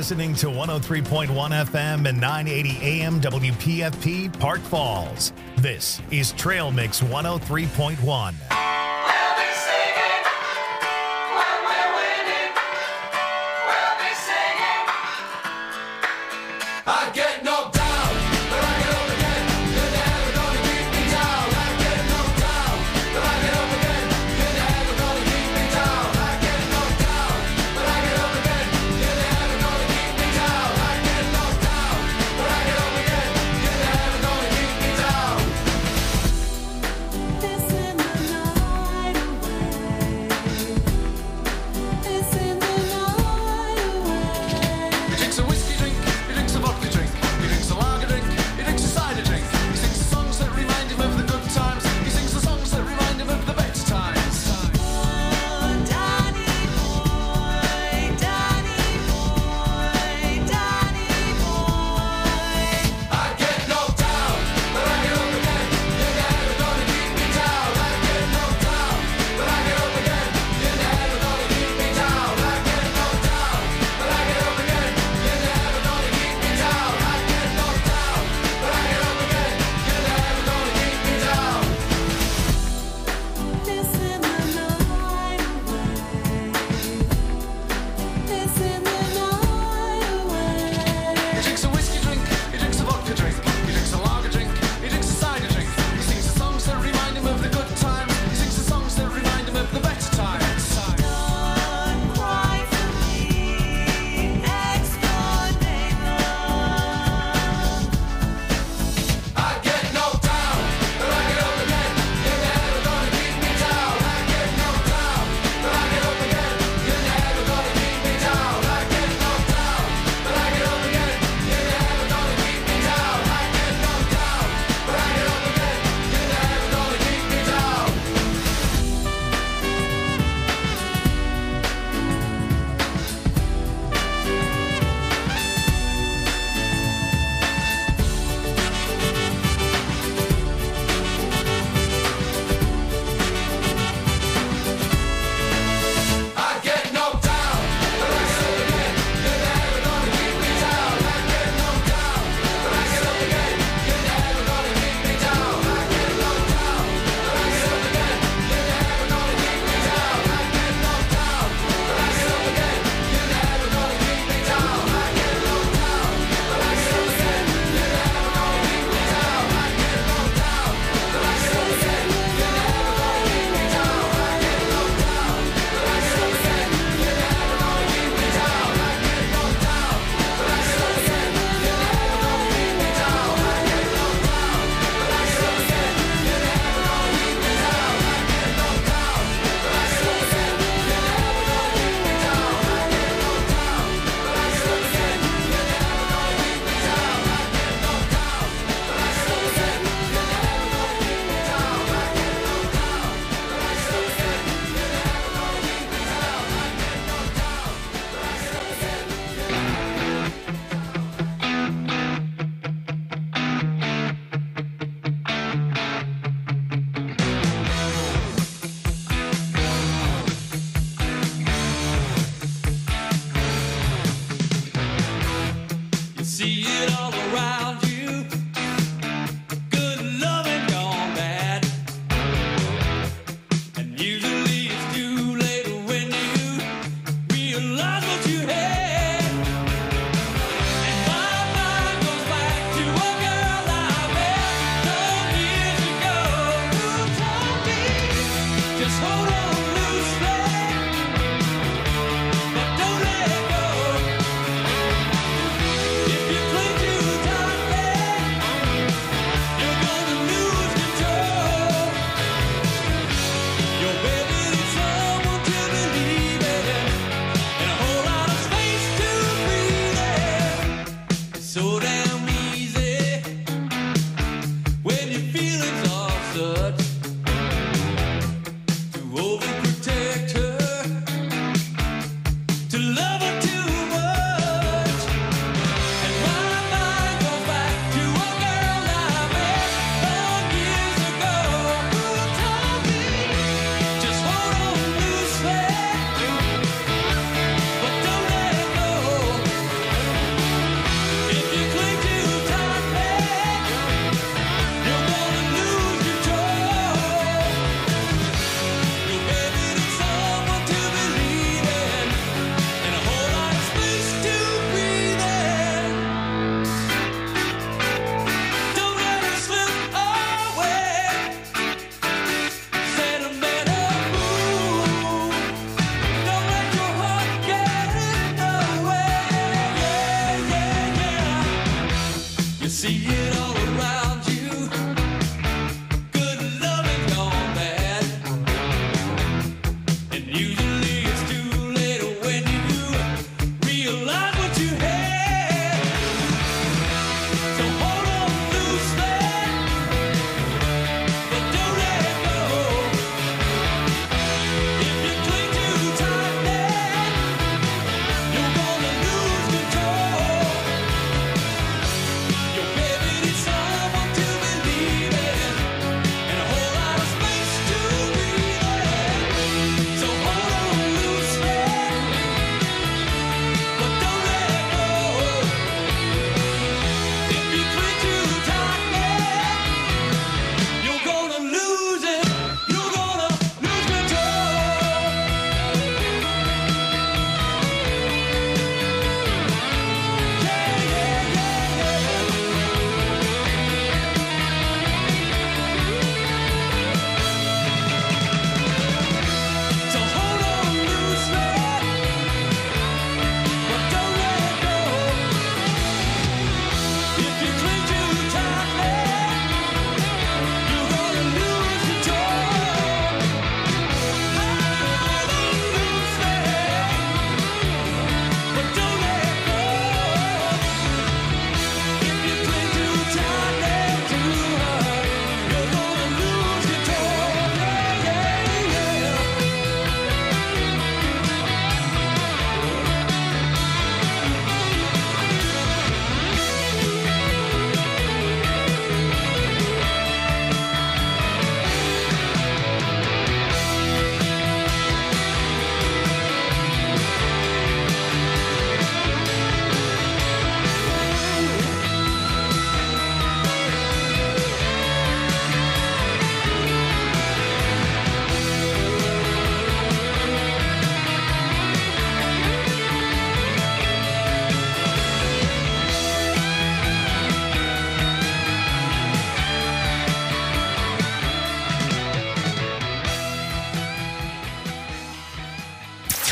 listening to 103.1 FM and 980 AM WPFP Park Falls. This is Trail Mix 103.1. This in the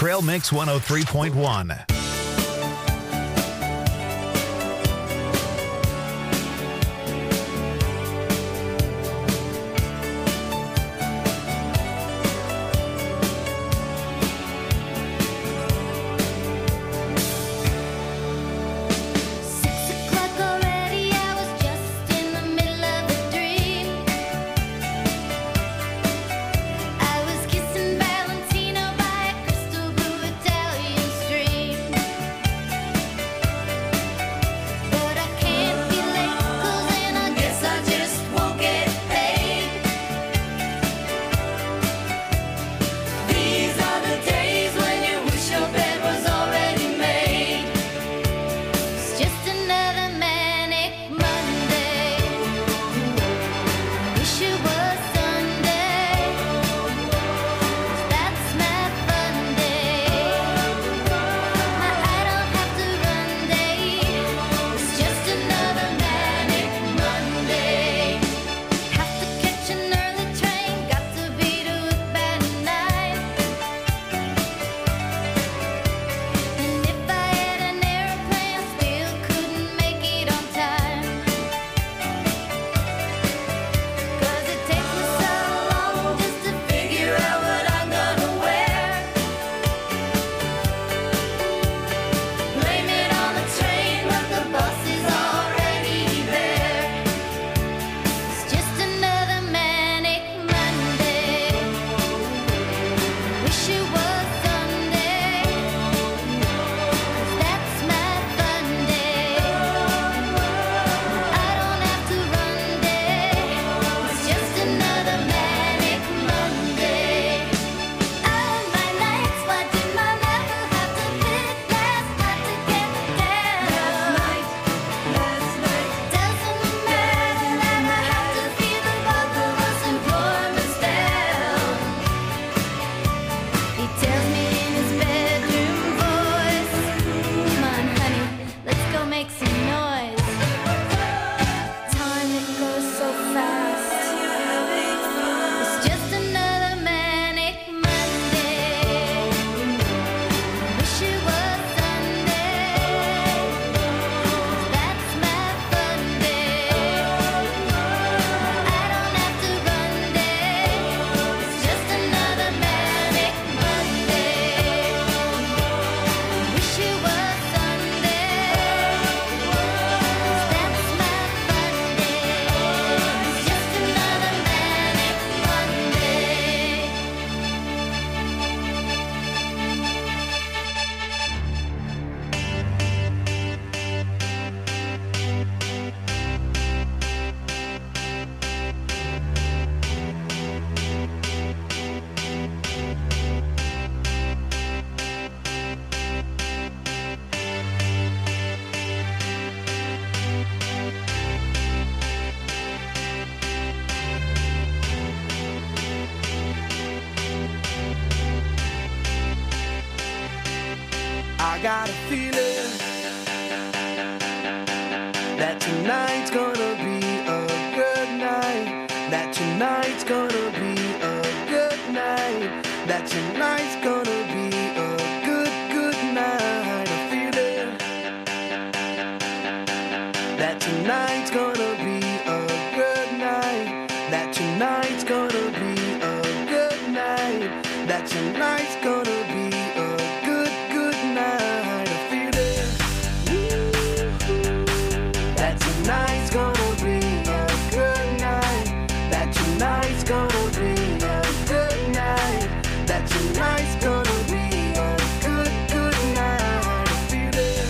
Trail Mix 103.1. I got a feeling that tonight's gonna be a good night. That tonight's gonna be a good night. That tonight's gonna be a good night. A feeling that tonight's gonna be a good night. That tonight's gonna be a good night. That tonight's gonna be a good night. A feeling that tonight's gonna be a good night. That tonight's gonna be a good night. That tonight's gonna be a good night. A feeling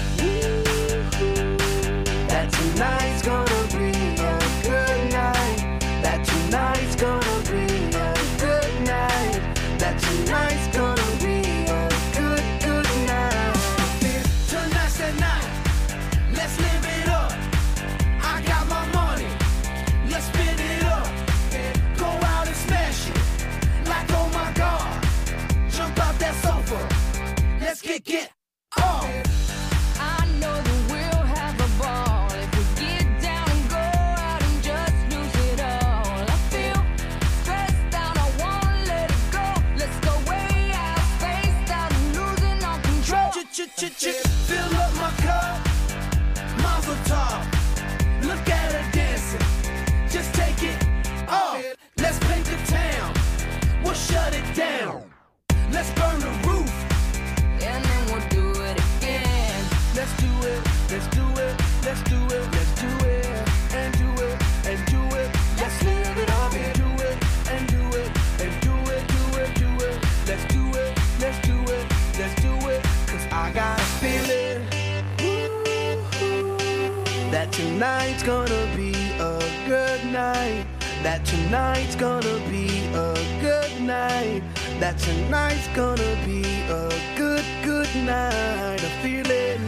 that tonight's gonna be a good night. That tonight's gonna be a good night. That tonight's gonna be a good night. Tonight's the night. Let's live it up. I got my money. Let's spin it up. Go out and smash it. Like oh my God. Jump out that sofa. Let's get on. I know that we'll have a ball if we get down and go out and just lose it all. I feel stressed out, I wanna let it go. Let's go way out, spaced out down. Let's burn the roof. And then we'll do it again. Let's do it. Let's do it. Let's do it. Let's do it. And do it. And do it. Let's live it up and do it. And do it. And do it. Do it. Do it. Let's do it. Let's do it. Let's do it. 'Cause I got a feeling that tonight's gonna be a good night. That tonight's gonna be a good night. That tonight's gonna be a good, good night. A feeling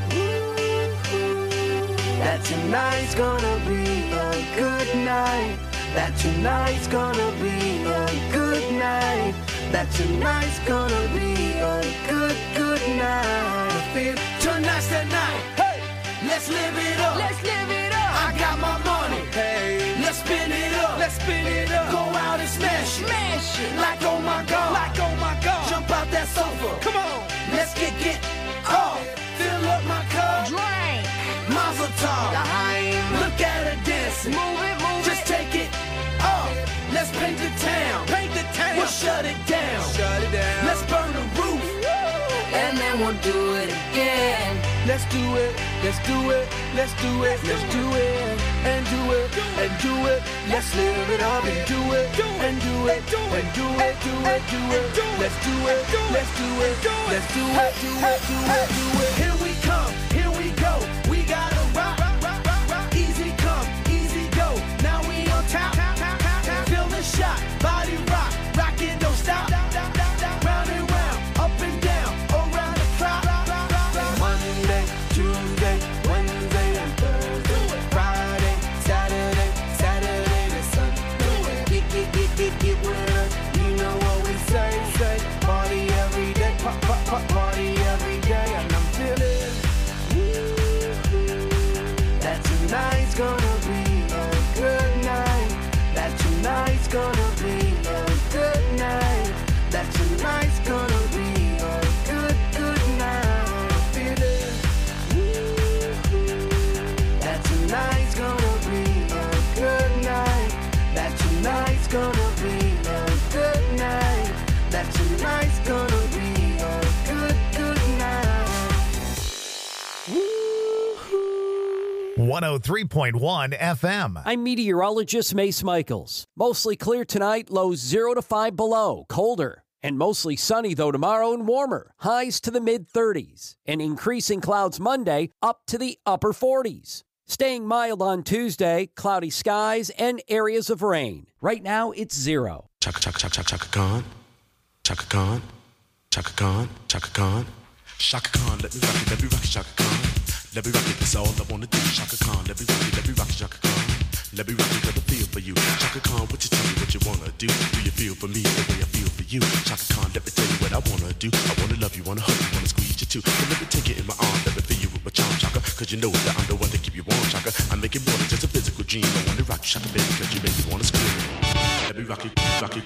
that tonight's gonna be a good night. That tonight's gonna be a good night. That tonight's gonna be a good, good night. I feel tonight's the night. Hey, let's live it up. Let's live it up. I got my money. Hey, let's spin it up. Let's spin it up. Go out and smash it. Smash it. Like oh my god. Like oh my god. Jump out that sofa. Come on. Let's get off. Fill up my cup. Drink. Mazel tov. L'chaim. Look at her dancing. Move it, move Just it. take it off. Let's paint the town. Paint the town. We'll shut it down. Shut it down. Let's burn the roof. And then we'll do it again. Let's do it. Let's do it. Let's do it. Let's do it. And do it. And do it. Let's live it up and do it. And do it. And do it. Do it. Do it. Let's do it. Let's do it. Let's do it. Do it. Do it. Do it. Here we come. Here we go. We gotta rock. Easy come. Easy go. Now we on top. Feel the shot. Body rock. Rock it. Don't stop. Round and round. Up and down. Around the clock. Monday, Tuesday, Wednesday, and Thursday. Friday, Saturday, Saturday to Sunday. Get with us. You know what we say. Party every day. Party every day. And I'm feeling that tonight's gonna be a good night. That tonight's gonna be a good night. That tonight's gonna be a good, good night. Feeling that tonight's gonna be a good night. That tonight's gonna be a good night. That tonight's gonna be a good, good night. 103.1 FM. I'm meteorologist Mace Michaels. Mostly clear tonight, lows 0 to 5 below, colder. And mostly sunny, though, tomorrow and warmer. Highs to the mid-30s. And increasing clouds Monday up to the upper 40s. Staying mild on Tuesday, cloudy skies and areas of rain. Right now, it's 0. Chaka Khan. Chaka Khan. Chaka Khan. Chaka Khan. Shaka Khan, let me rock it, Chaka Khan. Let me rock it, that's all I wanna do. Shaka Khan, let me rock it, Chaka Khan. Let me rock it, got a feel for you. Chaka Khan, what you tell me what you wanna do? Do you feel for me the way I feel for you? Chaka Khan, let me tell you what I wanna do. I wanna love you, wanna hug you, wanna squeeze you too. So let me take it in my arms, let me feel you with my charm, Chaka. Cause you know that I'm the one to keep you warm, Chaka. I make it more than just a physical dream. I wanna rock you, Chaka, baby, cause you make me wanna scream. Let me rock it, rock it.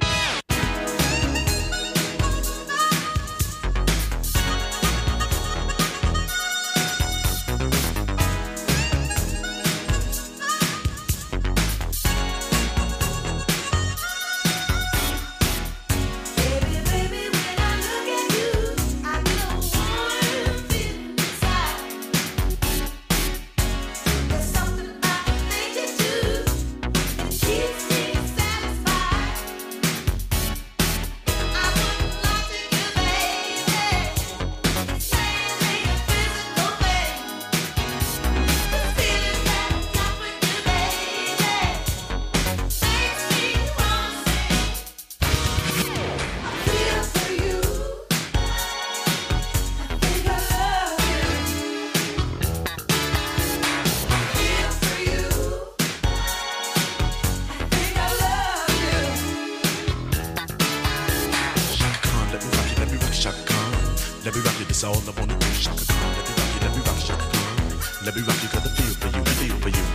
Let me rock you, that's all I wanna do. Shaka Khan, let me rock you, Shaka Khan. Let me rock you, got the feel for you, feel for you.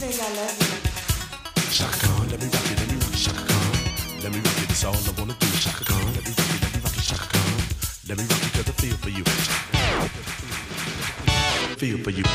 I love you. Shaka Khan, let me rock it, Shaka Khan. Let me rock it, it's all I wanna do. Shaka Khan, let me rock it, Shaka Khan. Let me rock it 'cause I feel for you. Feel for you.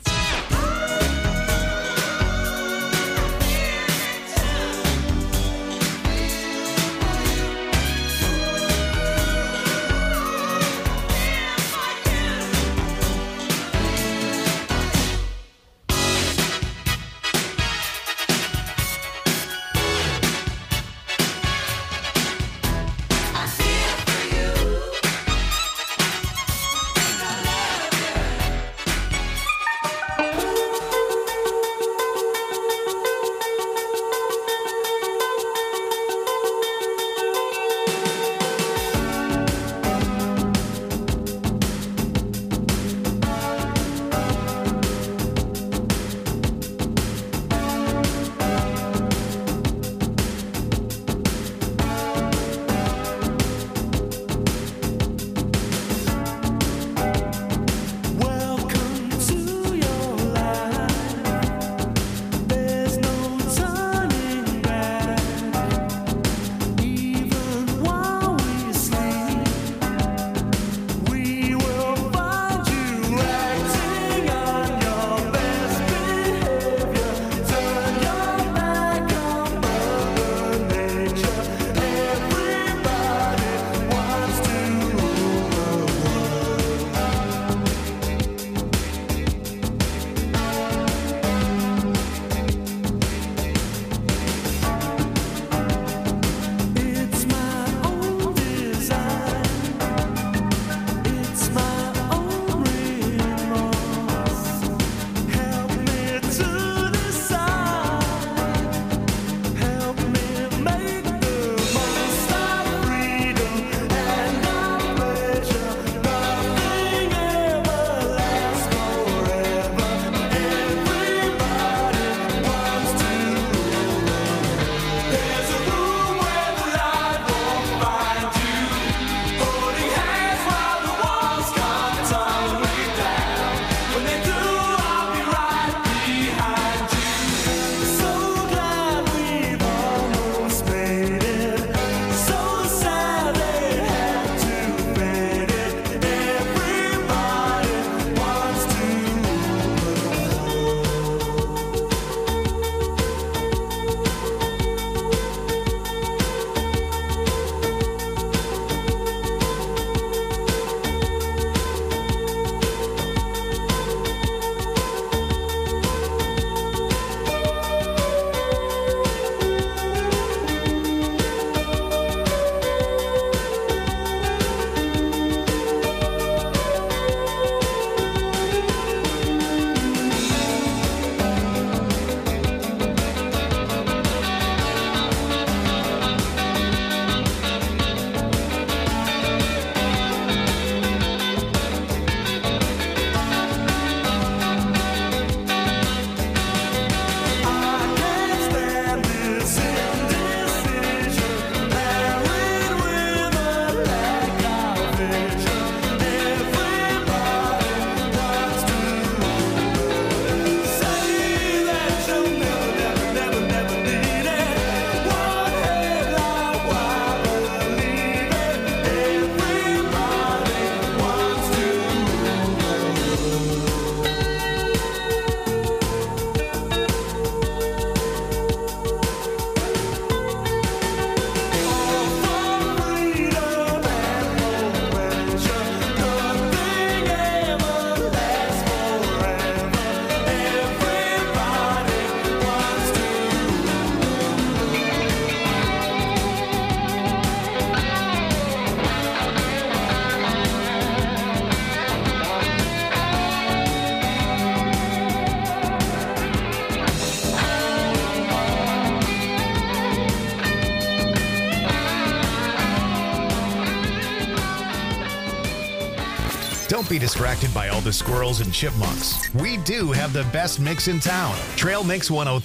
Don't be distracted by all the squirrels and chipmunks. We do have the best mix in town. Trail Mix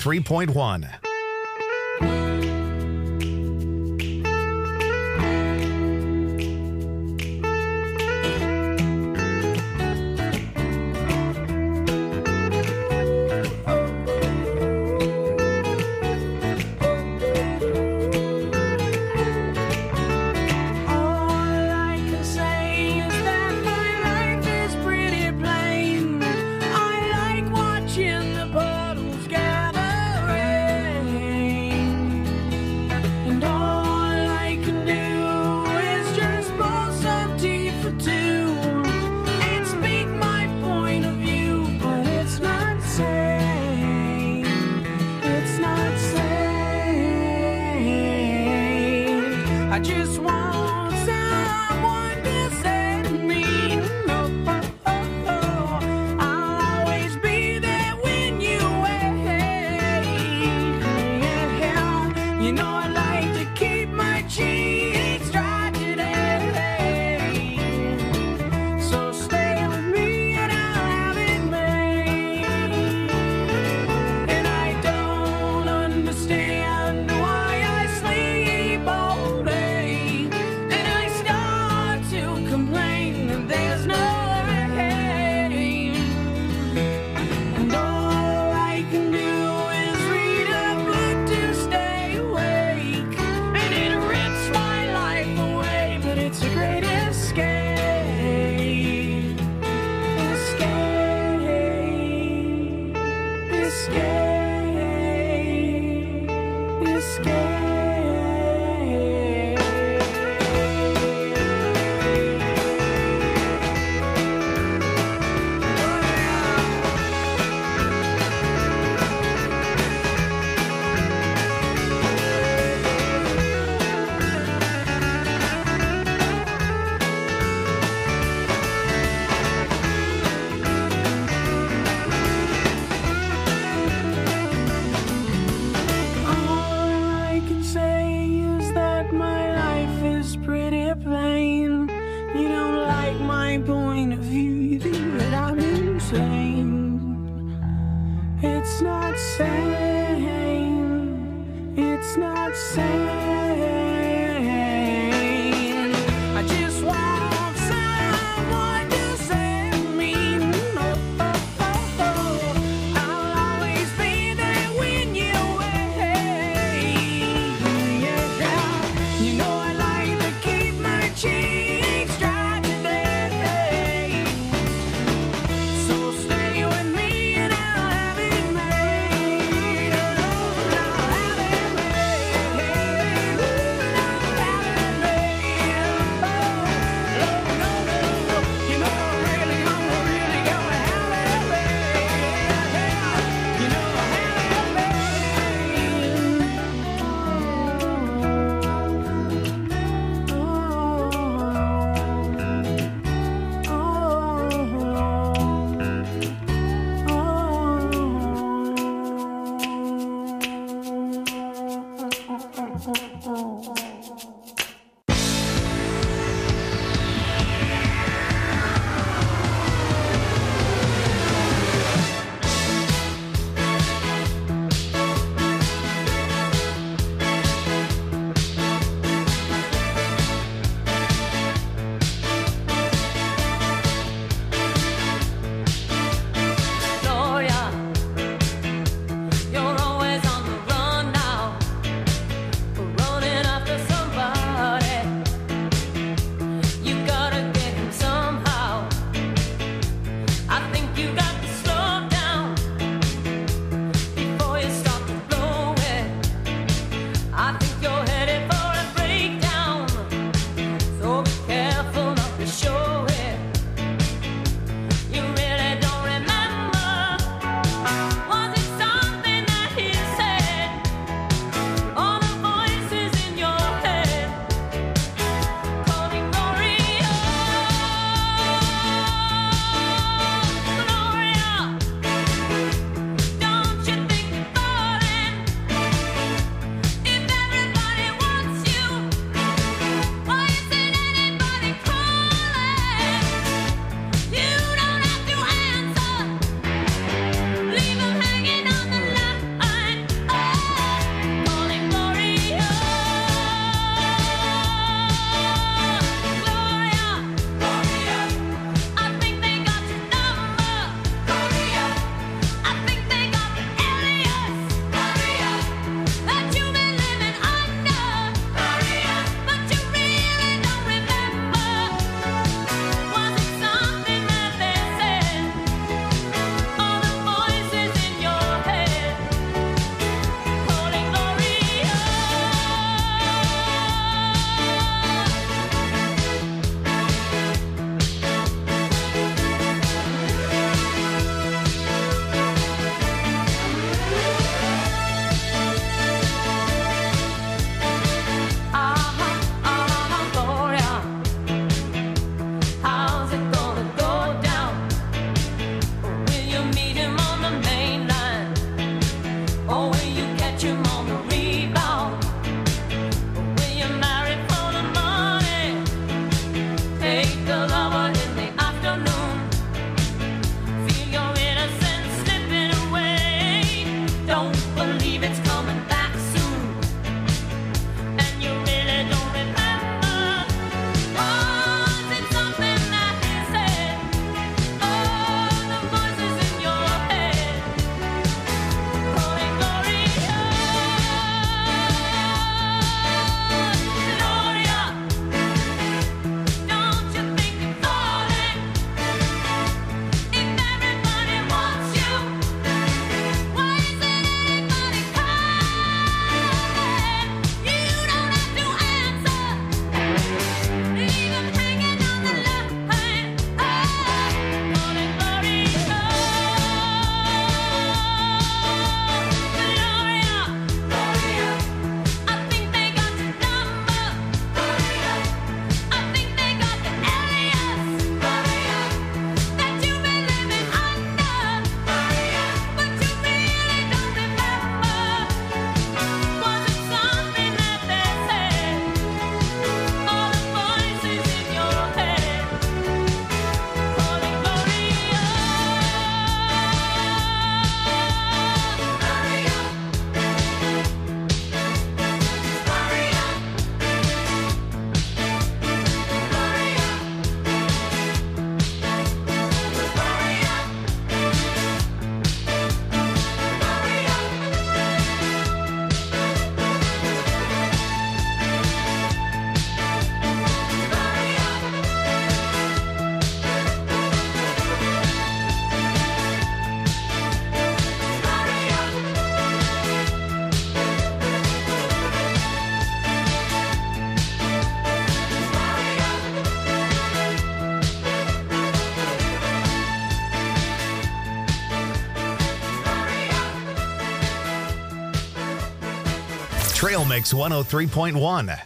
103.1. just want someone to set me. I'll always be there when you wait. You know I like to keep my cheeks dry today. So stay with me and I'll have it made. And I don't understand why I sleep all day. And I start to complain that there's no rain. And all I can do is read a book to stay awake. And it rips my life away, but it's a great escape. Escape. Escape. All I can say is that my life is pretty plain. You don't like my point of view, you think that I'm insane. It's not sane. It's not sane. I just want someone to set me. I'll always be there when you wait. You know I like to keep my cheeks dry today. So stay with me and I'll have it made. I'll have it made. I'll have it made. No, you know I'm really gonna have it made. You know I have it Gloria, you're always on the run now, running after Trail Mix 103.1.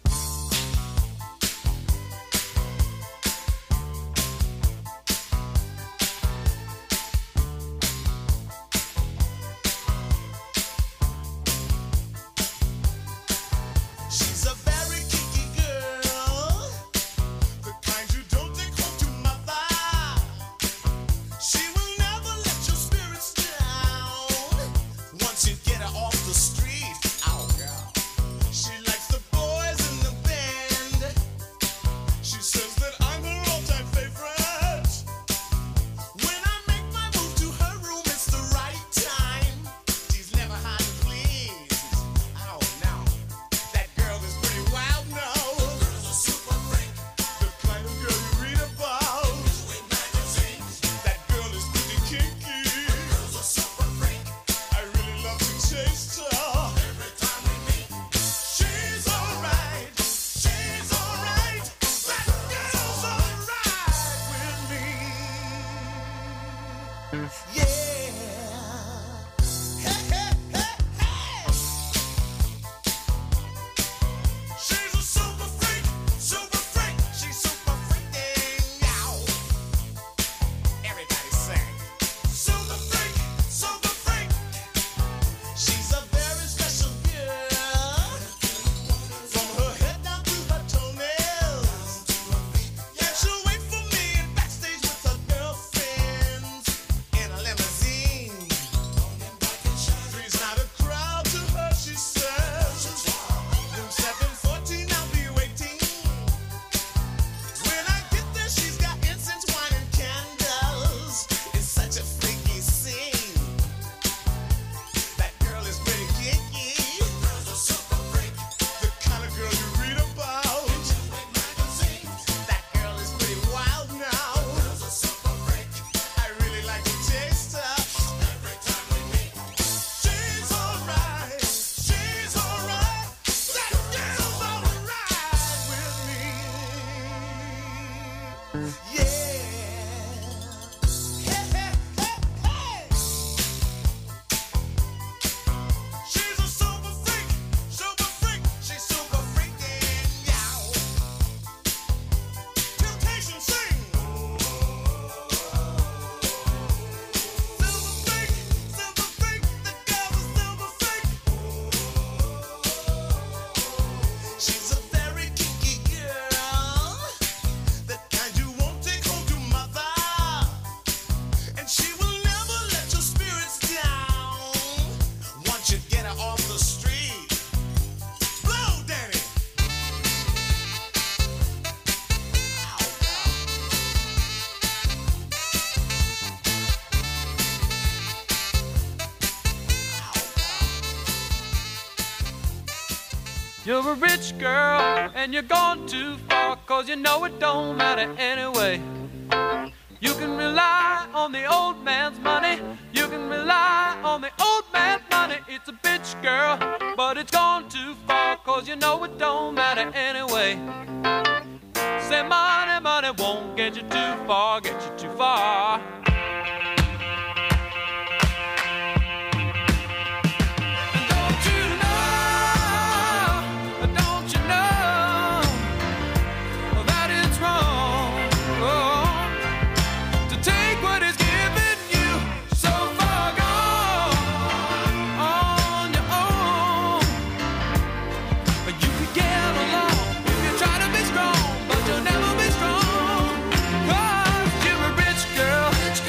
She's a very kinky girl, the kind you don't take home to mother. She will never let your spirits down once you get her off the street. Oh, girl. She likes the boys in the band. She says that I'm her all-time favorite. When I make my move to her room, it's the right time. She's never hard to please. Oh, no. That girl is pretty wild now. Girl's a super freak. The kind of girl you read about. In magazines. That girl is pretty kinky. Girl's a super freak. I really love to taste her. Every time we meet. She's alright. She's alright. That girl's alright with me. Yeah. Hey, hey, hey, hey. She's a super freak, super freak. She's super freaking out. Everybody sing. Super freak, super freak. She's a very special girl. From her head down to her toenails. Yeah, she'll wait for me in backstage with her girlfriends in a limousine. Three's not a crowd to her, she says. Room 714, I'll be waiting. When I get there, she's got incense, wine, and candles. It's such a freaky scene. That girl is pretty kinky. Girl's a super freak. The kind of girl you read about. That girl is pretty wild now. Girl's a super freak. I really like to taste her. Every time we meet. She's alright. She's alright. That girl's alright with me. Yeah. Hey, hey, hey, hey. She's a super freak. Super freak. She's super freaking out. Temptation sing. Silver freak. Silver freak. The girl is silver freak. She's a very kinky girl, the kind you won't take home to mother. And she will never let your spirits down once you get her off the street. Blow, Danny. You're a rich girl and you're gone too far, 'cause you know it don't matter anyway. You can rely on the old man's money. You can rely on the old man's money. It's a bitch girl, but it's gone too far, 'cause you know it don't matter anyway. Say money, money won't get you too far, get you too far. Don't you know that it's wrong to take what is given you so far gone on your own? You can get along if you try to be strong, but you'll never be strong, 'cause you're a rich girl.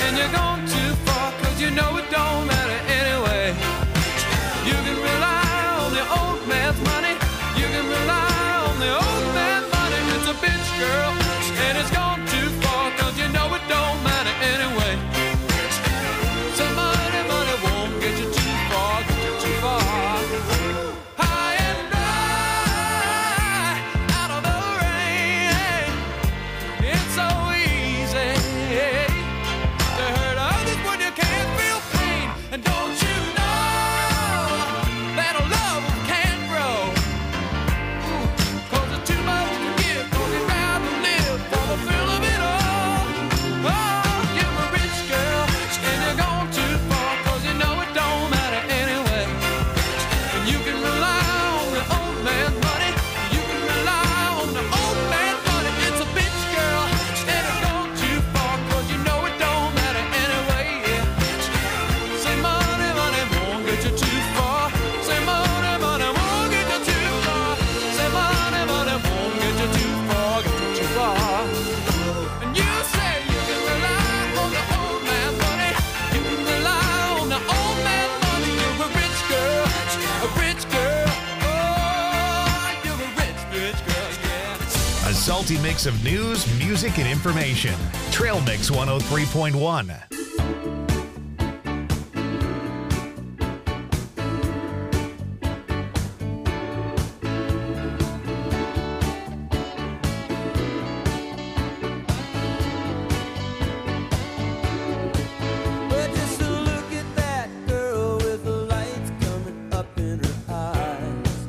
tasty mix of news, music, and information. Trail Mix 103.1. But just look at that girl with the lights coming up in her eyes.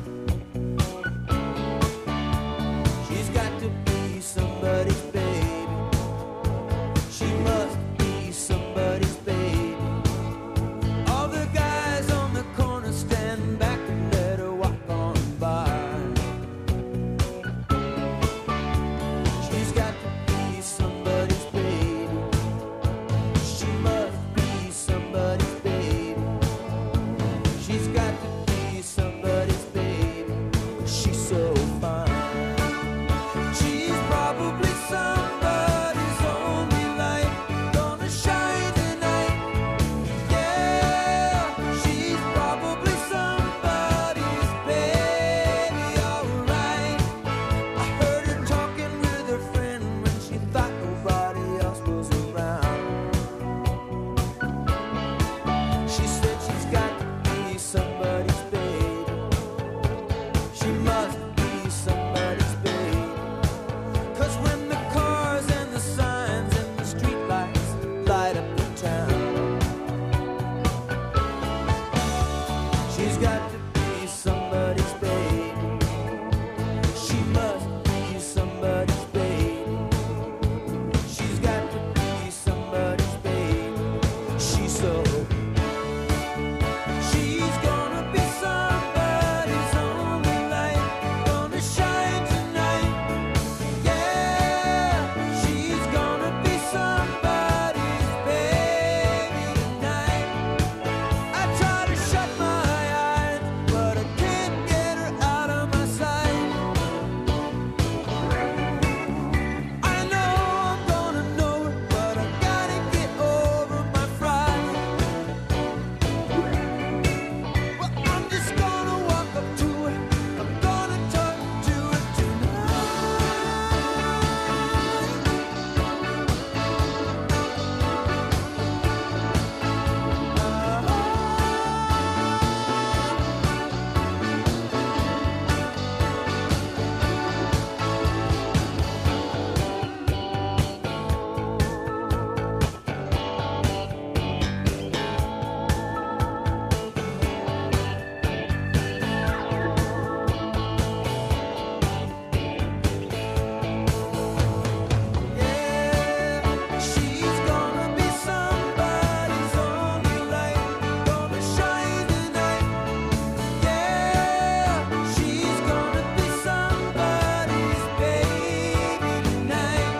She's got to be somebody's baby. She must be somebody's baby. All the guys on the corner stand back and let her walk on by. She's got to be somebody's baby. She must be somebody's baby. She's got to be somebody's baby. She's so fine. She's probably somebody's only light gonna shine tonight. Yeah, she's probably somebody's baby, alright. I heard her talking with her friend when she thought nobody else was around. She said she's got to be somebody's baby. She must be somebody's baby. 'Cause when the cars and the signs and the street lights light up the town, she's got to be somebody's baby. She must be somebody's baby. She's got to be somebody's baby. She's so. She's gonna be somebody's only light, gonna shine tonight. Yeah, she's gonna be somebody's baby tonight. I try to shut my eyes, but I can't get her out of my sight. I know I'm gonna know her, but I gotta get over my fright. Well, I'm just gonna walk up to her. I'm gonna talk to her tonight. Yeah, she's gonna be somebody's only light, gonna shine tonight. Yeah, she's gonna be somebody's baby tonight.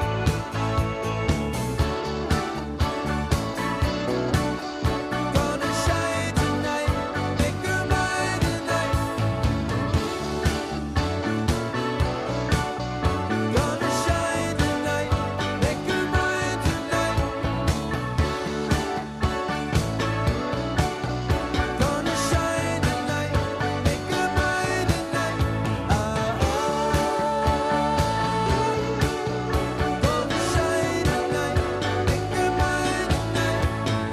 Gonna shine tonight, make her mine tonight. Gonna shine tonight, make her mine tonight. Gonna shine tonight, make her mine tonight. Gonna shine tonight, make her mine tonight.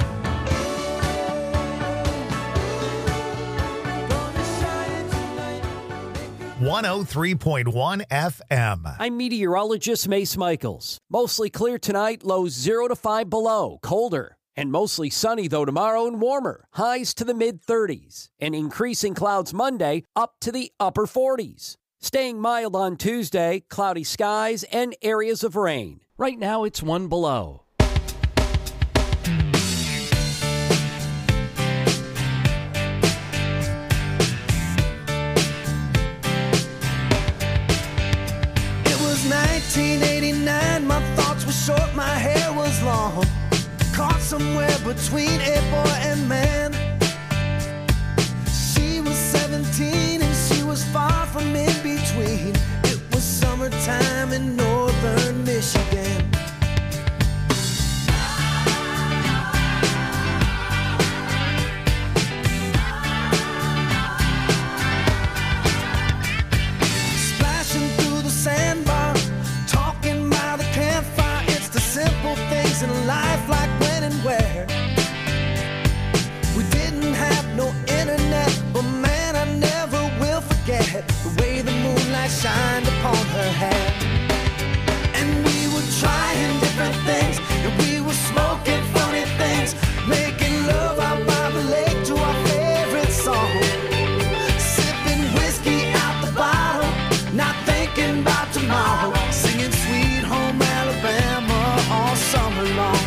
Gonna shine tonight, make her 103.1 FM. I'm meteorologist Mace Michaels. Mostly clear tonight, lows 0 to 5 below, colder. And mostly sunny, though, tomorrow and warmer. Highs to the mid-30s. And increasing clouds Monday up to the upper 40s. Staying mild on Tuesday, cloudy skies and areas of rain. Right now, it's 1 below. It was 1989, my thoughts were short, my hair was long. Caught somewhere between a boy and man. She was 17 and she was far from in between. It was summertime in northern Michigan. Splashing through the sandbar, shined upon her hair. And we were trying different things, and we were smoking funny things, making love out by the lake to our favorite song. Sipping whiskey out the bottle, not thinking about tomorrow, singing Sweet Home Alabama all summer long.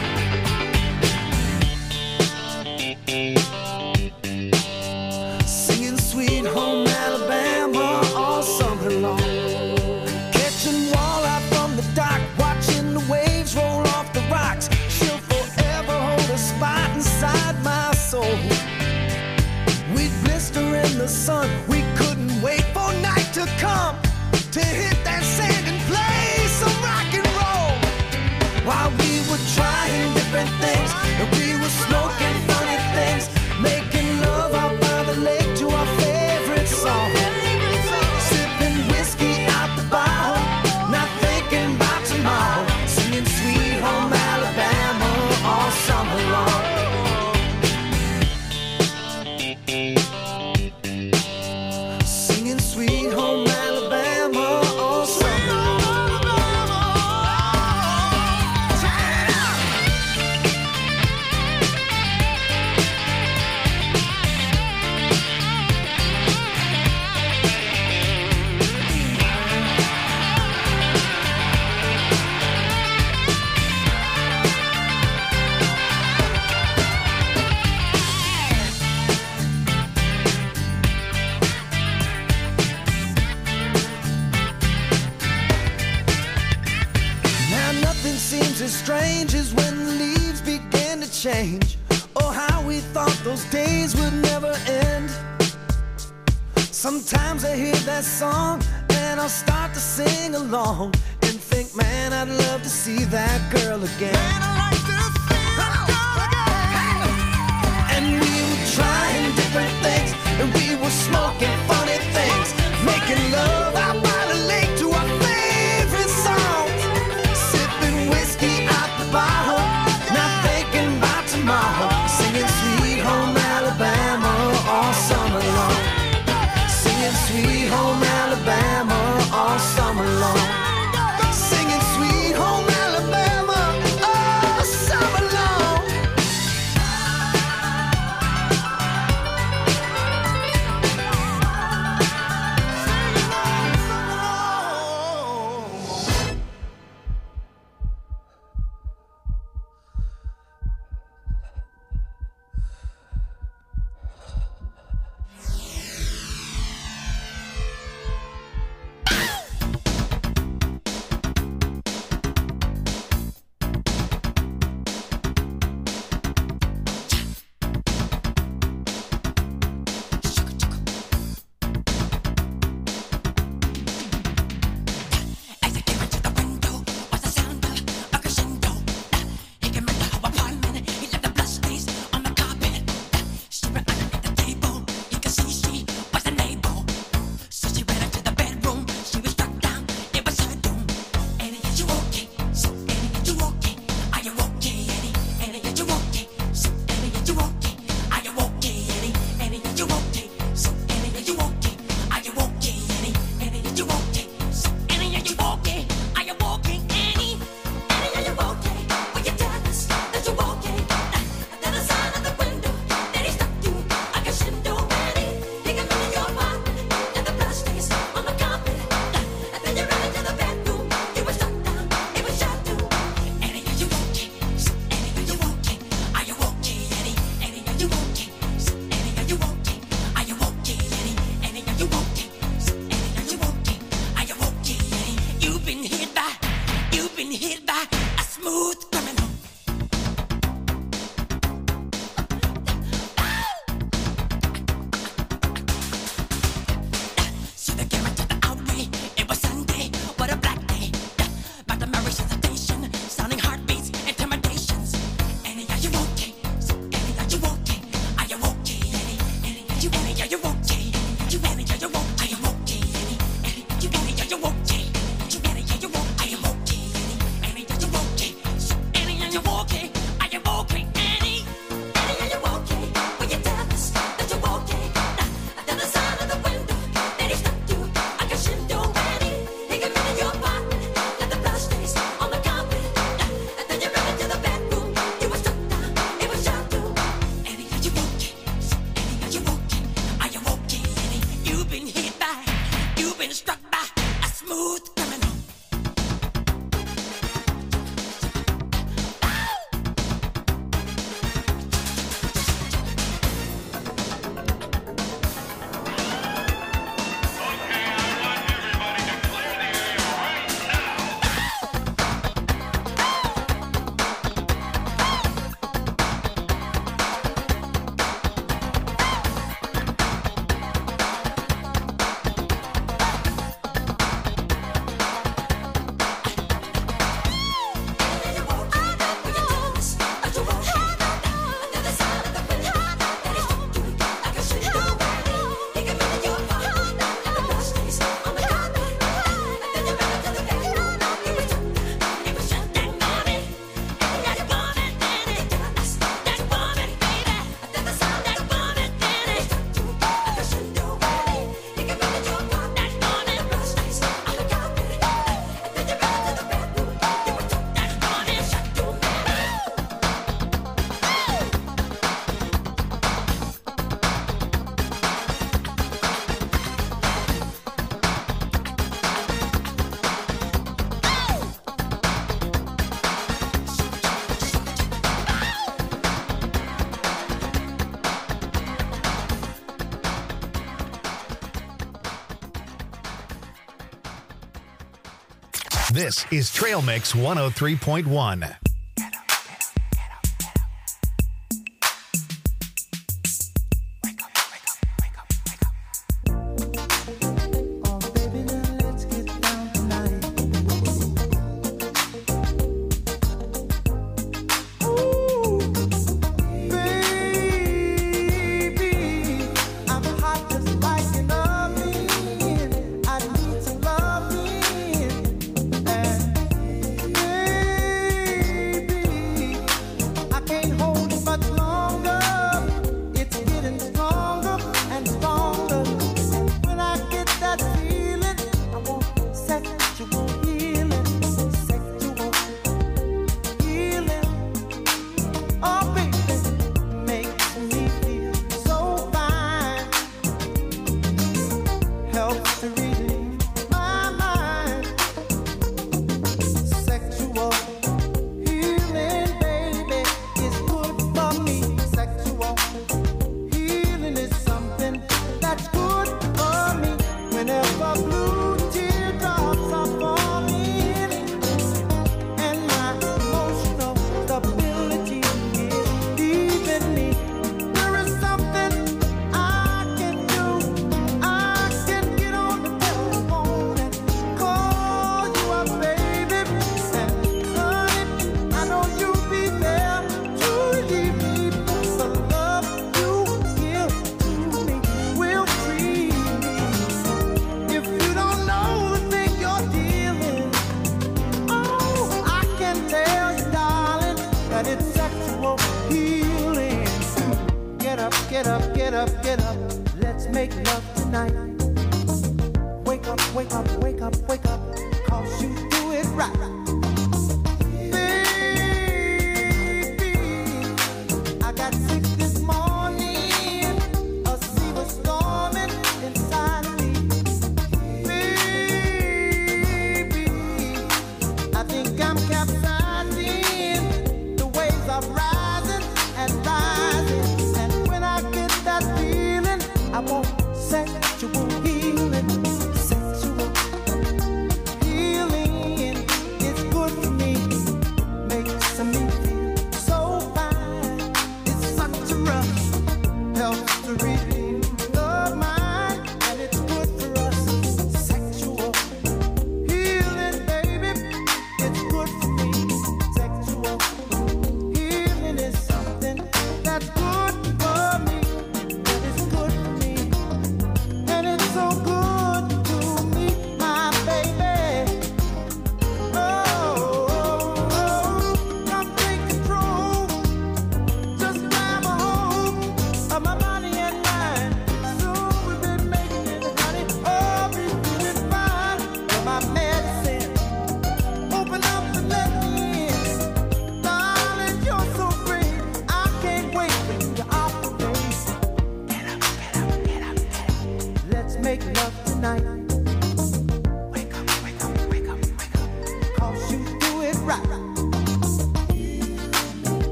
Singing Sweet Home Alabama all summer long. Catching walleye from the dock, watching the waves roll off the rocks. She'll forever hold a spot inside my soul. We'd blister in the sun, we couldn't wait for night to come to hit that sand and play some rock and roll. While we were trying different things, and we were smoking funny things, making love out by the lake to our favorite song. Sipping whiskey out the bottle, not thinking about tomorrow, singing Sweet Home Alabama all summer long. Singing Sweet Home Alabama all summer long. Now nothing seems as strange as when the leaves begin to change. Oh, how we thought those days would never end. Sometimes I hear that song and I'll start to sing along and think, man, I'd love to see that girl again. And we were trying different things, and we were smoking funny things, making love out by the lake to our favorite songs. Sipping whiskey out the bottle, not thinking about tomorrow, singing Sweet Home Alabama all summer long. Singing Sweet Home Alabama all summer long. Singing Sweet Home Alabama all summer long. This is Trail Mix 103.1.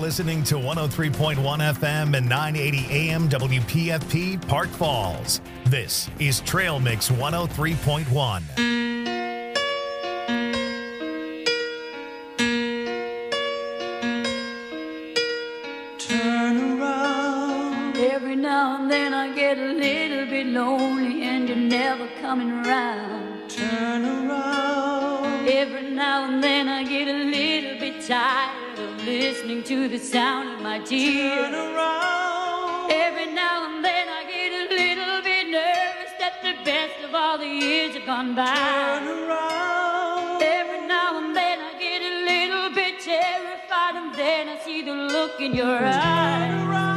listening to 103.1 FM and 980 AM WPFP Park Falls. This is Trail Mix 103.1. Every now and then I get a little bit lonely and you're never coming around. Turn around. Every now and then I get a little bit tired of listening to the sound of my tears. Turn around. Every now and then I get a little bit nervous that the best of all the years have gone by. Turn around. Every now and then I get a little bit terrified and then I see the look in your eyes. Turn around.